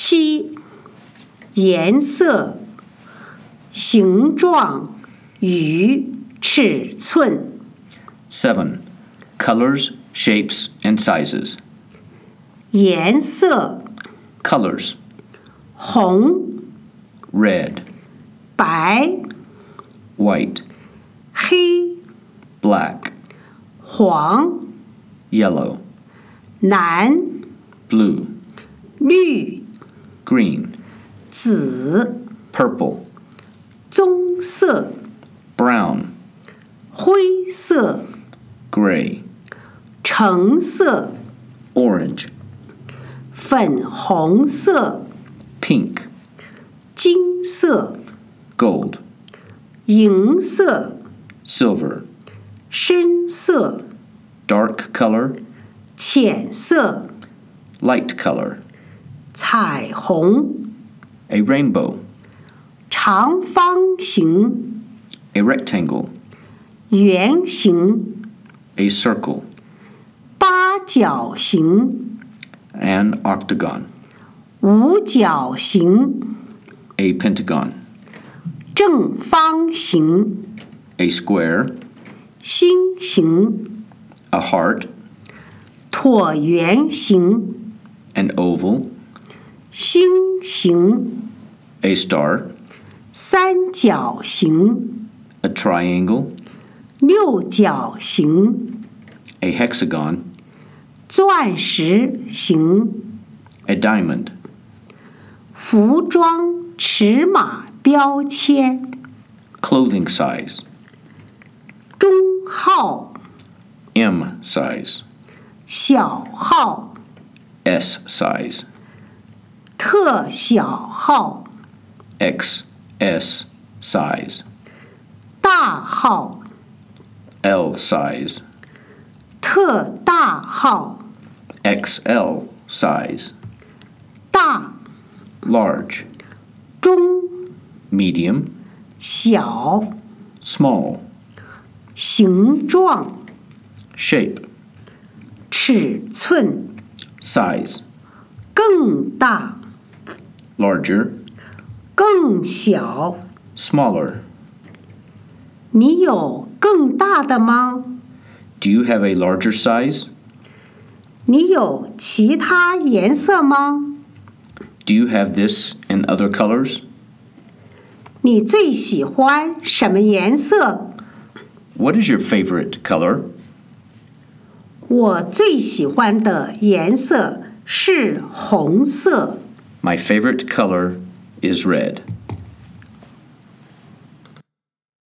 7. 颜色、形状与尺寸。 7. Colors, shapes, and sizes. 颜色 Colors: 红、 red, 白、 white, 黑、 black, 黄、 yellow, 蓝、 blue, 绿、 green, 紫、 purple, 棕色、 brown, 灰色、 gray, 橙色、 orange, 粉红色、 pink, 金色、 gold, 银色、 silver, 深色、 dark color, 浅色、 light color, 彩虹、 a rainbow, 长方形、 a rectangle, 圆形、 a circle, 八角形、 an octagon, 五角形、 a pentagon, 正方形、 a square, 心形、 a heart, 椭圆形、 an oval, 星形、 a star, 三角形、 a triangle, 六角形、 a hexagon, 钻石形。 a diamond. 服装尺码标签。 Clothing size: 中号、 M size, 小号、 S size, 特小号、 XS size, 大号、 L size, 特大号、 XL size, 大、 large, 中、 medium, 小、 small, 形状、 shape, 尺寸、 size, 更大、 larger, 更小。 smaller. 你有更大的吗？ Do you have a larger size? 你有其他颜色吗？ Do you have this in other colors? 你最喜欢什么颜色？ What is your favorite color? 我最喜欢的颜色是红色。 My favorite color is red.